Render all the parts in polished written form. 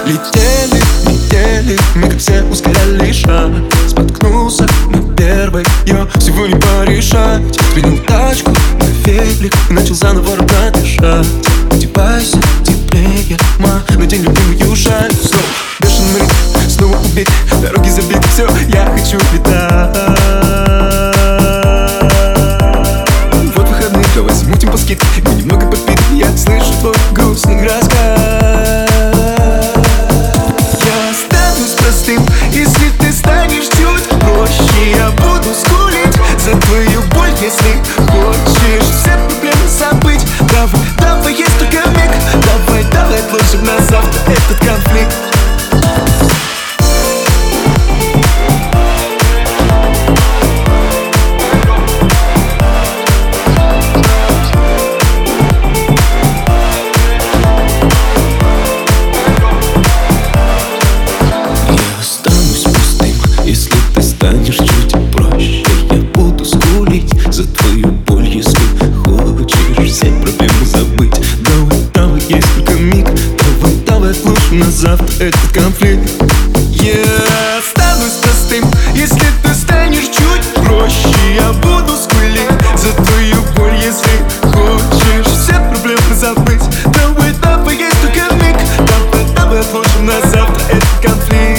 Летели недели, мы как все ускоряли шаг. Споткнулся на первой, я всего не порешать. Сменил тачку на велик и начал заново рвать дышать. Одевайся теплее, надень любимую шаль. Снова бешеный ритм, снова убить, дороги забиты, все, я хочу летать. Вот выходные, давай замутим по скидке, мы немного попить, я слышу твой грустный рассказ. Если ты станешь чуть проще, я буду скулить за твою боль, если хочешь все проблемы забыть. Давай, давай, есть только миг. Давай, давай, отложим на завтра этот конфликт. Если ты станешь чуть проще, я буду скулить за твою боль, если хочешь все проблемы забыть. Давай, давай, есть только миг. Давай, давай, отложим на завтра этот конфликт. Я останусь простым, если ты станешь чуть проще. Я буду скулить за твою боль, если хочешь все проблемы забыть. Давай, давай, есть только миг. Давай, давай, отложим на завтра этот конфликт.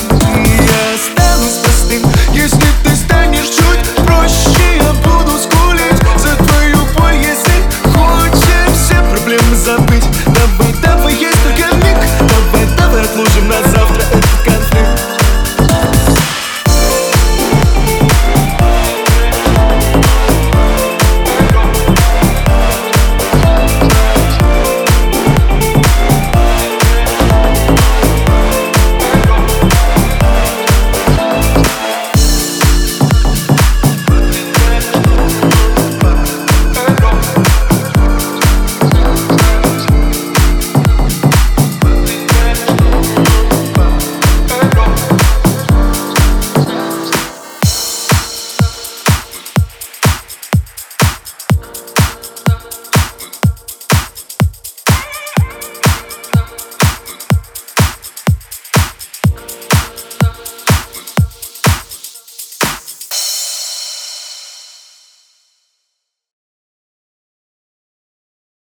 Если ты станешь чуть проще, я буду скулить за твою боль, если хочешь все проблемы забыть. Давай, давай, есть только миг. Давай, давай, отложим на завтра.